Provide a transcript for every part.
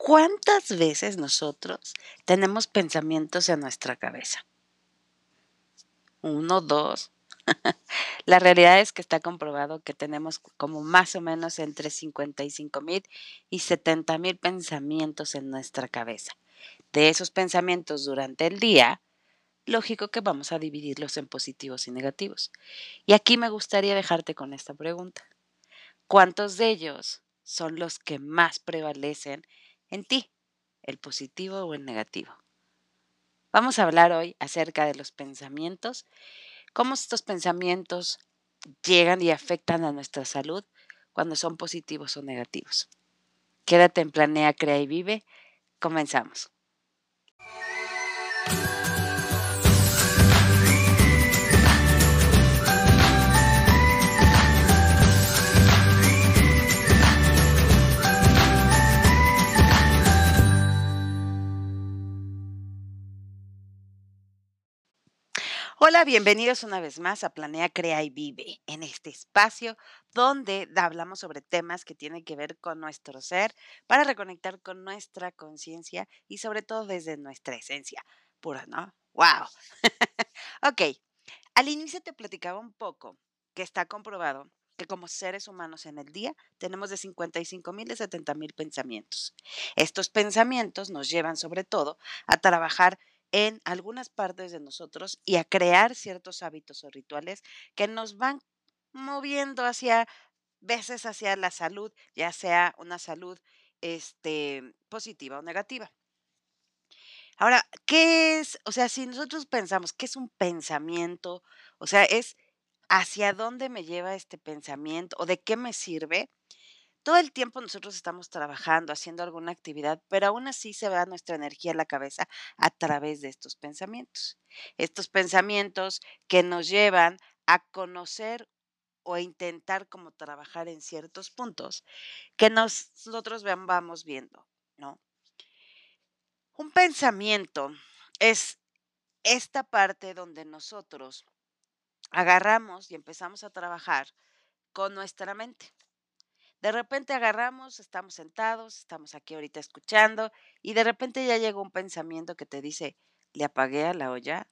¿Cuántas veces nosotros tenemos pensamientos en nuestra cabeza? ¿Uno, 2? La realidad es que está comprobado que tenemos como más o menos entre 55,000 y 70,000 pensamientos en nuestra cabeza. De esos pensamientos durante el día, lógico que vamos a dividirlos en positivos y negativos. Y aquí me gustaría dejarte con esta pregunta. ¿Cuántos de ellos son los que más prevalecen en ti, el positivo o el negativo? Vamos a hablar hoy acerca de los pensamientos, cómo estos pensamientos llegan y afectan a nuestra salud cuando son positivos o negativos. Quédate en Planea, Crea y Vive. Comenzamos. Hola, bienvenidos una vez más a Planea, Crea y Vive, en este espacio donde hablamos sobre temas que tienen que ver con nuestro ser para reconectar con nuestra conciencia y sobre todo desde nuestra esencia pura, ¿no? ¡Wow! Ok, al inicio te platicaba un poco que está comprobado que como seres humanos en el día tenemos de 55,000 a 70,000 pensamientos. Estos pensamientos nos llevan sobre todo a trabajar en algunas partes de nosotros y a crear ciertos hábitos o rituales que nos van moviendo hacia veces hacia la salud, ya sea una salud positiva o negativa. Ahora, ¿qué es? O sea, si nosotros pensamos, ¿qué es un pensamiento? O sea, es hacia dónde me lleva este pensamiento o de qué me sirve. Todo el tiempo nosotros estamos trabajando, haciendo alguna actividad, pero aún así se va nuestra energía a la cabeza a través de estos pensamientos. Estos pensamientos que nos llevan a conocer o a intentar como trabajar en ciertos puntos que nosotros vamos viendo, ¿no? Un pensamiento es esta parte donde nosotros agarramos y empezamos a trabajar con nuestra mente. De repente agarramos, estamos sentados, estamos aquí ahorita escuchando y de repente ya llega un pensamiento que te dice, le apagué a la olla,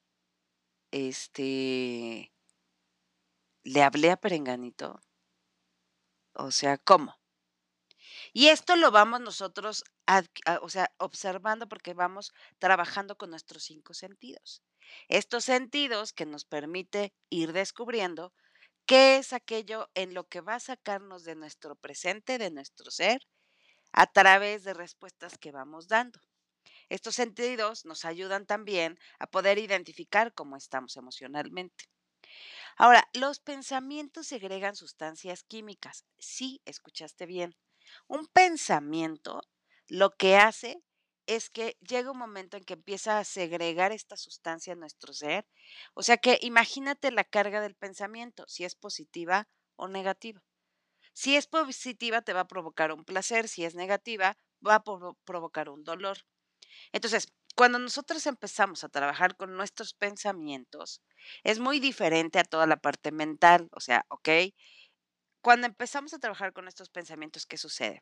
este, le hablé a Perenganito, o sea, ¿cómo? Y esto lo vamos nosotros, o sea, observando porque vamos trabajando con nuestros 5 sentidos. Estos sentidos que nos permite ir descubriendo qué es aquello en lo que va a sacarnos de nuestro presente, de nuestro ser, a través de respuestas que vamos dando. Estos sentidos nos ayudan también a poder identificar cómo estamos emocionalmente. Ahora, los pensamientos segregan sustancias químicas. Sí, escuchaste bien. Un pensamiento lo que hace es que llega un momento en que empieza a segregar esta sustancia en nuestro ser. O sea que imagínate la carga del pensamiento, si es positiva o negativa. Si es positiva, te va a provocar un placer, si es negativa, va a provocar un dolor. Entonces, cuando nosotros empezamos a trabajar con nuestros pensamientos, es muy diferente a toda la parte mental. O sea, ¿ok? Cuando empezamos a trabajar con estos pensamientos, ¿qué sucede?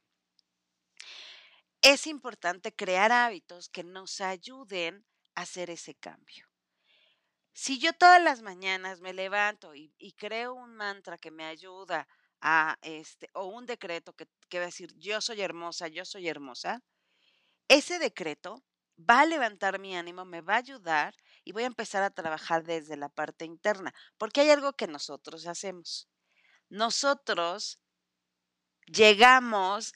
Es importante crear hábitos que nos ayuden a hacer ese cambio. Si yo todas las mañanas me levanto y creo un mantra que me ayuda o un decreto que va a decir, yo soy hermosa, ese decreto va a levantar mi ánimo, me va a ayudar y voy a empezar a trabajar desde la parte interna, porque hay algo que nosotros hacemos. Nosotros llegamos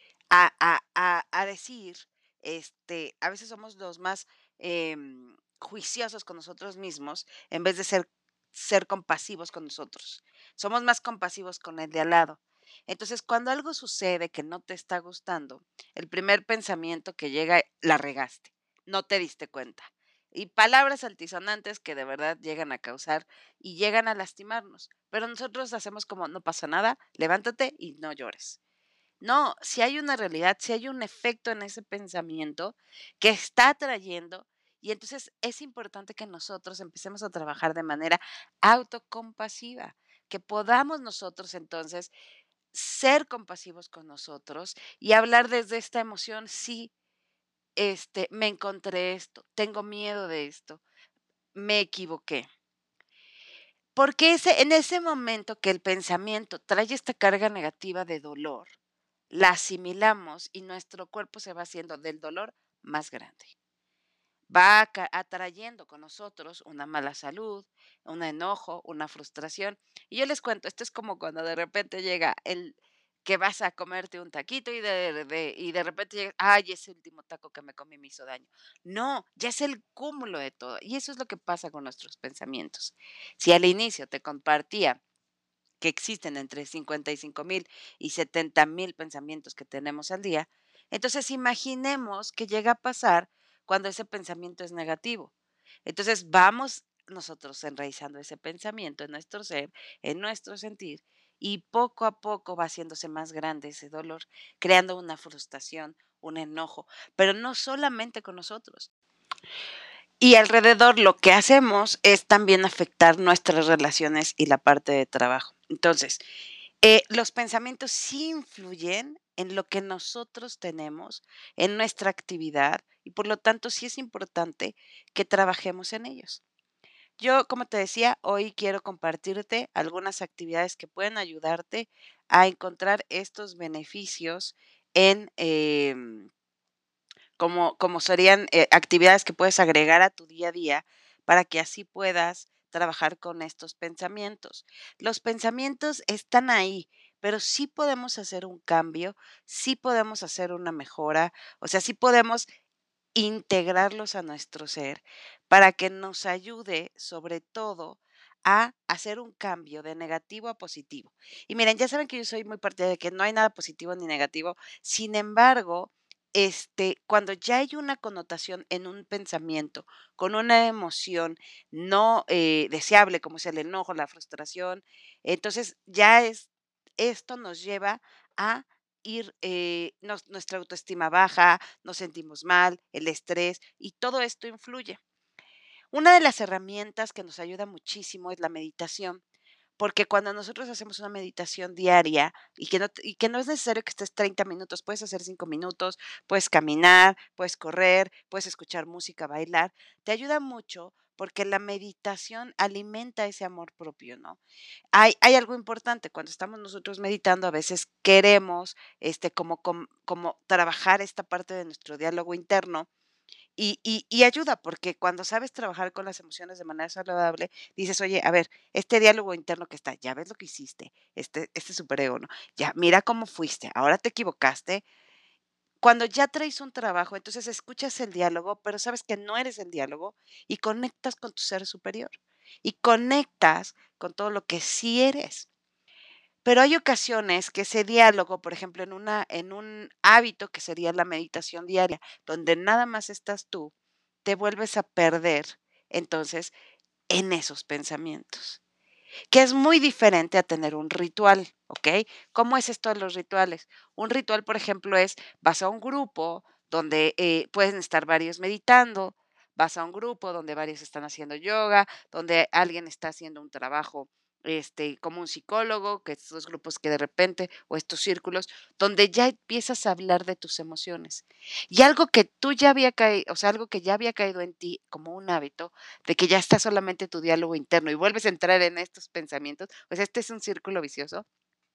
a decir, a veces somos los más juiciosos con nosotros mismos en vez de ser compasivos con nosotros. Somos más compasivos con el de al lado. Entonces, cuando algo sucede que no te está gustando, el primer pensamiento que llega, la regaste, no te diste cuenta. Y palabras altisonantes que de verdad llegan a causar y llegan a lastimarnos. Pero nosotros hacemos como no pasa nada, levántate y no llores. No, si hay una realidad, si hay un efecto en ese pensamiento que está trayendo, y entonces es importante que nosotros empecemos a trabajar de manera autocompasiva, que podamos nosotros entonces ser compasivos con nosotros y hablar desde esta emoción, sí, me encontré esto, tengo miedo de esto, me equivoqué. Porque en ese momento que el pensamiento trae esta carga negativa de dolor, la asimilamos y nuestro cuerpo se va haciendo del dolor más grande. Va atrayendo con nosotros una mala salud, un enojo, una frustración. Y yo les cuento, esto es como cuando de repente llega el que vas a comerte un taquito y de repente llega, ay, ese último taco que me comí me hizo daño. No, ya es el cúmulo de todo. Y eso es lo que pasa con nuestros pensamientos. Si al inicio te compartía que existen entre 55,000 y 70,000 pensamientos que tenemos al día, entonces imaginemos qué llega a pasar cuando ese pensamiento es negativo. Entonces vamos nosotros enraizando ese pensamiento en nuestro ser, en nuestro sentir, y poco a poco va haciéndose más grande ese dolor, creando una frustración, un enojo, pero no solamente con nosotros. Y alrededor lo que hacemos es también afectar nuestras relaciones y la parte de trabajo. Entonces, los pensamientos sí influyen en lo que nosotros tenemos, en nuestra actividad, y por lo tanto sí es importante que trabajemos en ellos. Yo, como te decía, hoy quiero compartirte algunas actividades que pueden ayudarte a encontrar estos beneficios en, como serían actividades que puedes agregar a tu día a día para que así puedas trabajar con estos pensamientos. Los pensamientos están ahí, pero sí podemos hacer un cambio, sí podemos hacer una mejora, o sea, sí podemos integrarlos a nuestro ser para que nos ayude sobre todo a hacer un cambio de negativo a positivo. Y miren, ya saben que yo soy muy partidaria de que no hay nada positivo ni negativo. Sin embargo, cuando ya hay una connotación en un pensamiento con una emoción no deseable, como es el enojo, la frustración, entonces esto nos lleva a ir, nuestra autoestima baja, nos sentimos mal, el estrés y todo esto influye. Una de las herramientas que nos ayuda muchísimo es la meditación, porque cuando nosotros hacemos una meditación diaria y que no es necesario que estés 30 minutos, puedes hacer 5 minutos, puedes caminar, puedes correr, puedes escuchar música, bailar, te ayuda mucho porque la meditación alimenta ese amor propio, ¿no? Hay algo importante, cuando estamos nosotros meditando, a veces queremos, como trabajar esta parte de nuestro diálogo interno y ayuda, porque cuando sabes trabajar con las emociones de manera saludable, dices: "Oye, a ver, este diálogo interno que está, ya ves lo que hiciste, este superego, ¿no? Ya, mira cómo fuiste, ahora te equivocaste". Cuando ya traes un trabajo, entonces escuchas el diálogo, pero sabes que no eres el diálogo y conectas con tu ser superior, y conectas con todo lo que sí eres. Pero hay ocasiones que ese diálogo, por ejemplo, en un hábito que sería la meditación diaria, donde nada más estás tú, te vuelves a perder, entonces, en esos pensamientos, que es muy diferente a tener un ritual, ¿ok? ¿Cómo es esto de los rituales? Un ritual, por ejemplo, es vas a un grupo donde pueden estar varios meditando, vas a un grupo donde varios están haciendo yoga, donde alguien está haciendo un trabajo. Como un psicólogo, que estos grupos que de repente, o estos círculos, donde ya empiezas a hablar de tus emociones. Y algo que tú ya había caído, o sea, algo que ya había caído en ti como un hábito, de que ya está solamente tu diálogo interno y vuelves a entrar en estos pensamientos, pues este es un círculo vicioso,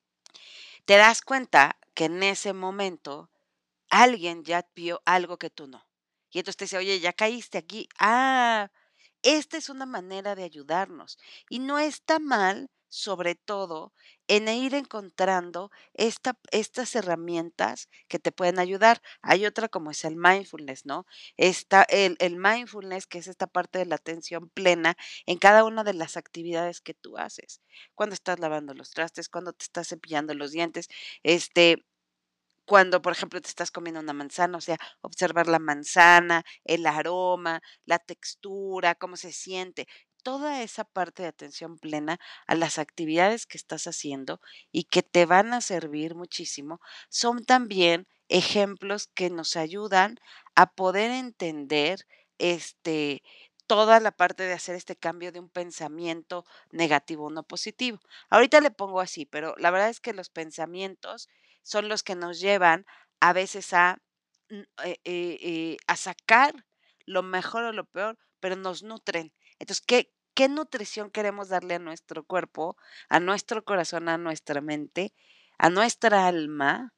te das cuenta que en ese momento alguien ya vio algo que tú no. Y entonces te dice, oye, ya caíste aquí. Ah, esta es una manera de ayudarnos. Y no está mal, sobre todo, en ir encontrando estas herramientas que te pueden ayudar. Hay otra como es el mindfulness, ¿no? Está el mindfulness, que es esta parte de la atención plena en cada una de las actividades que tú haces. Cuando estás lavando los trastes, cuando te estás cepillando los dientes, este, cuando, por ejemplo, te estás comiendo una manzana, o sea, observar la manzana, el aroma, la textura, cómo se siente, toda esa parte de atención plena a las actividades que estás haciendo y que te van a servir muchísimo, son también ejemplos que nos ayudan a poder entender, este, toda la parte de hacer este cambio de un pensamiento negativo a uno positivo. Ahorita le pongo así, pero la verdad es que los pensamientos son los que nos llevan a veces a a sacar lo mejor o lo peor, pero nos nutren. Entonces, ¿qué nutrición queremos darle a nuestro cuerpo, a nuestro corazón, a nuestra mente, a nuestra alma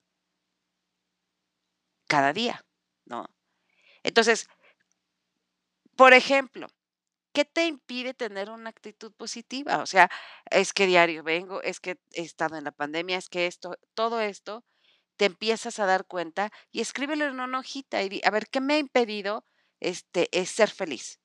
cada día, ¿no? Entonces, por ejemplo, ¿qué te impide tener una actitud positiva? O sea, es que diario vengo, es que he estado en la pandemia, es que esto, todo esto, te empiezas a dar cuenta y escríbelo en una hojita y di, a ver, ¿qué me ha impedido es ser feliz?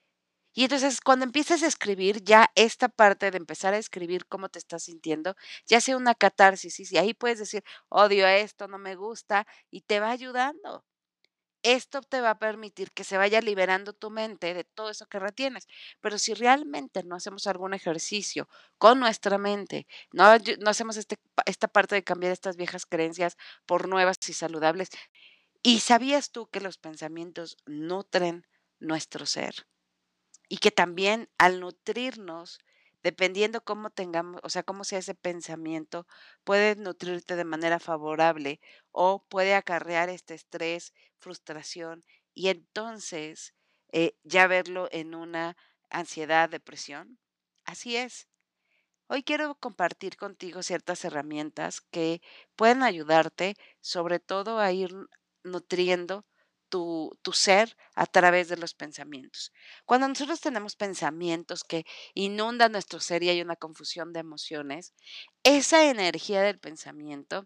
Y entonces, cuando empieces a escribir, ya esta parte de empezar a escribir cómo te estás sintiendo, ya sea una catarsis, y ahí puedes decir, odio esto, no me gusta, y te va ayudando. Esto te va a permitir que se vaya liberando tu mente de todo eso que retienes. Pero si realmente no hacemos algún ejercicio con nuestra mente, no hacemos esta parte de cambiar estas viejas creencias por nuevas y saludables. ¿Y sabías tú que los pensamientos nutren nuestro ser? Y que también al nutrirnos, dependiendo cómo tengamos, o sea, cómo sea ese pensamiento, puede nutrirte de manera favorable o puede acarrear este estrés, frustración y entonces ya verlo en una ansiedad, depresión. Así es. Hoy quiero compartir contigo ciertas herramientas que pueden ayudarte, sobre todo a ir nutriendo tu ser a través de los pensamientos. Cuando nosotros tenemos pensamientos que inundan nuestro ser y hay una confusión de emociones, esa energía del pensamiento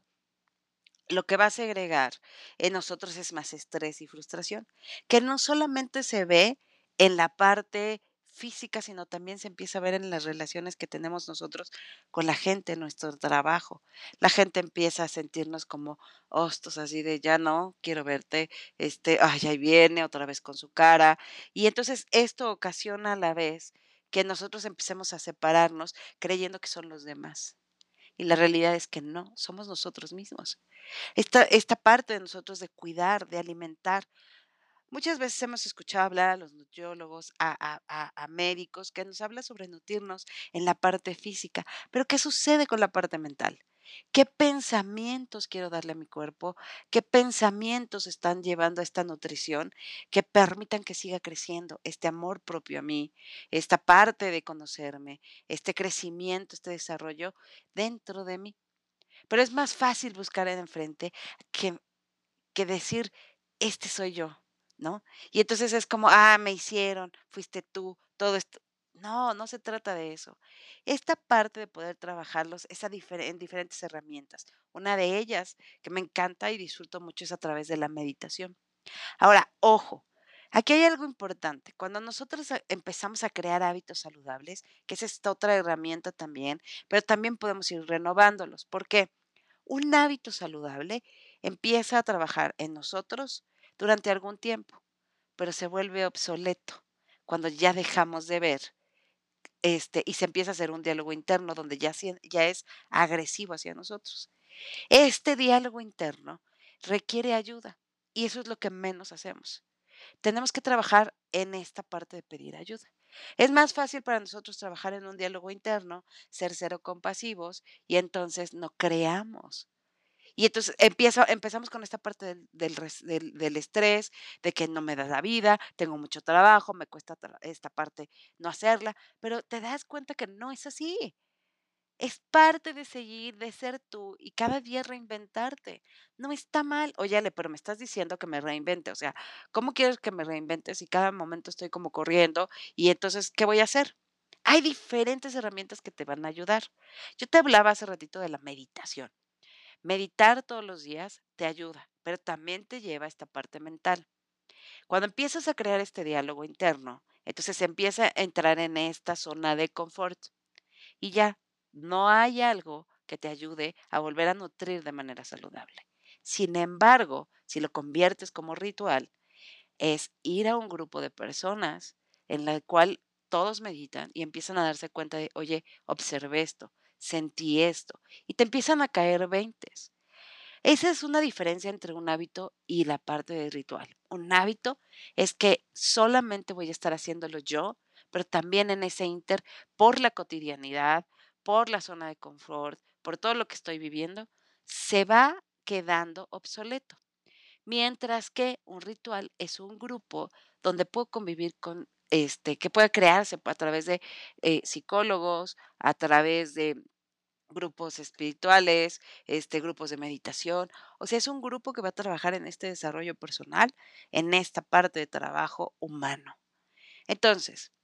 lo que va a segregar en nosotros es más estrés y frustración, que no solamente se ve en la parte física, sino también se empieza a ver en las relaciones que tenemos nosotros con la gente en nuestro trabajo. La gente empieza a sentirnos como hostos, así de ya no quiero verte, ay, ahí viene otra vez con su cara. Y entonces esto ocasiona a la vez que nosotros empecemos a separarnos creyendo que son los demás. Y la realidad es que no, somos nosotros mismos. Esta parte de nosotros de cuidar, de alimentar. Muchas veces hemos escuchado hablar a los nutriólogos, a médicos que nos habla sobre nutrirnos en la parte física, pero ¿qué sucede con la parte mental? ¿Qué pensamientos quiero darle a mi cuerpo? ¿Qué pensamientos están llevando a esta nutrición que permitan que siga creciendo este amor propio a mí, esta parte de conocerme, este crecimiento, este desarrollo dentro de mí? Pero es más fácil buscar en enfrente que decir: "Este soy yo", ¿no? Y entonces es como: "Ah, me hicieron, fuiste tú", todo esto. No, no se trata de eso. Esta parte de poder trabajarlos es en diferentes herramientas. Una de ellas, que me encanta y disfruto mucho, es a través de la meditación. Ahora, ojo, aquí hay algo importante. Cuando nosotros empezamos a crear hábitos saludables, que es esta otra herramienta también, pero también podemos ir renovándolos. ¿Por qué? Un hábito saludable empieza a trabajar en nosotros durante algún tiempo, pero se vuelve obsoleto cuando ya dejamos de ver, y se empieza a hacer un diálogo interno donde ya es agresivo hacia nosotros. Este diálogo interno requiere ayuda y eso es lo que menos hacemos. Tenemos que trabajar en esta parte de pedir ayuda. Es más fácil para nosotros trabajar en un diálogo interno, ser cero compasivos y entonces no creamos. Y entonces empezamos con esta parte del estrés, de que no me da la vida, tengo mucho trabajo, me cuesta esta parte no hacerla, pero te das cuenta que no es así. Es parte de seguir, de ser tú y cada día reinventarte. No está mal. Oye, Ale, pero me estás diciendo que me reinvente. O sea, ¿cómo quieres que me reinvente si cada momento estoy como corriendo? Y entonces, ¿qué voy a hacer? Hay diferentes herramientas que te van a ayudar. Yo te hablaba hace ratito de la meditación. Meditar todos los días te ayuda, pero también te lleva a esta parte mental. Cuando empiezas a crear este diálogo interno, entonces empieza a entrar en esta zona de confort y ya no hay algo que te ayude a volver a nutrir de manera saludable. Sin embargo, si lo conviertes como ritual, es ir a un grupo de personas en la cual todos meditan y empiezan a darse cuenta de, oye, observé esto, sentí esto, y te empiezan a caer veintes. Esa es una diferencia entre un hábito y la parte de ritual. Un hábito es que solamente voy a estar haciéndolo yo, pero también en ese inter, por la cotidianidad, por la zona de confort, por todo lo que estoy viviendo, se va quedando obsoleto. Mientras que un ritual es un grupo donde puedo convivir con, que puede crearse a través de psicólogos, a través de grupos espirituales, grupos de meditación. O sea, es un grupo que va a trabajar en este desarrollo personal, en esta parte de trabajo humano. Entonces,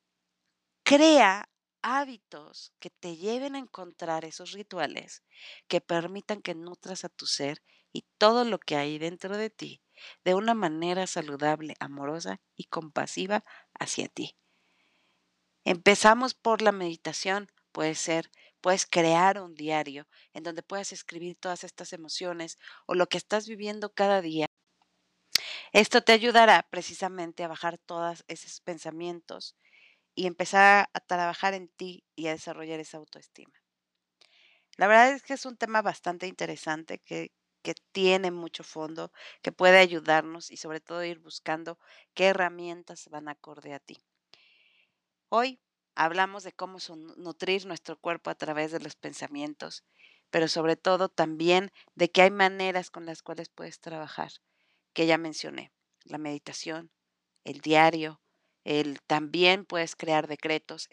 crea hábitos que te lleven a encontrar esos rituales que permitan que nutras a tu ser y todo lo que hay dentro de ti de una manera saludable, amorosa y compasiva hacia ti. Empezamos por la meditación, puede ser, puedes crear un diario en donde puedas escribir todas estas emociones o lo que estás viviendo cada día. Esto te ayudará precisamente a bajar todos esos pensamientos y empezar a trabajar en ti y a desarrollar esa autoestima. La verdad es que es un tema bastante interesante que tiene mucho fondo, que puede ayudarnos y sobre todo ir buscando qué herramientas van acorde a ti. Hoy hablamos de cómo nutrir nuestro cuerpo a través de los pensamientos, pero sobre todo también de que hay maneras con las cuales puedes trabajar, que ya mencioné, la meditación, el diario, el también puedes crear decretos,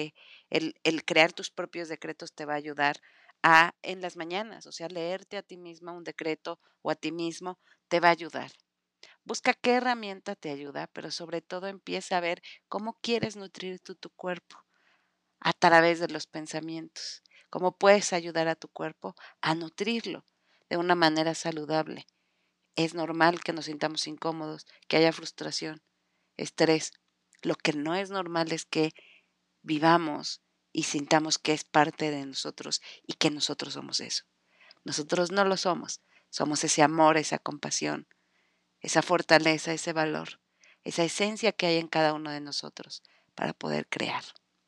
el crear tus propios decretos te va a ayudar a en las mañanas, o sea, leerte a ti misma un decreto o a ti mismo te va a ayudar. Busca qué herramienta te ayuda, pero sobre todo empieza a ver cómo quieres nutrir tú tu cuerpo a través de los pensamientos, cómo puedes ayudar a tu cuerpo a nutrirlo de una manera saludable. Es normal que nos sintamos incómodos, que haya frustración, estrés. Lo que no es normal es que vivamos y sintamos que es parte de nosotros y que nosotros somos eso. Nosotros no lo somos. Somos ese amor, esa compasión, esa fortaleza, ese valor, esa esencia que hay en cada uno de nosotros para poder crear.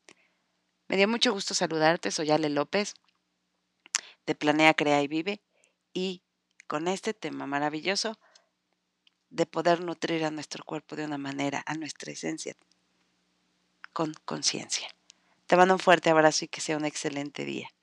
Me dio mucho gusto saludarte, soy Ale López de Planea, Crea y Vive y con este tema maravilloso de poder nutrir a nuestro cuerpo de una manera, a nuestra esencia, con conciencia. Te mando un fuerte abrazo y que sea un excelente día.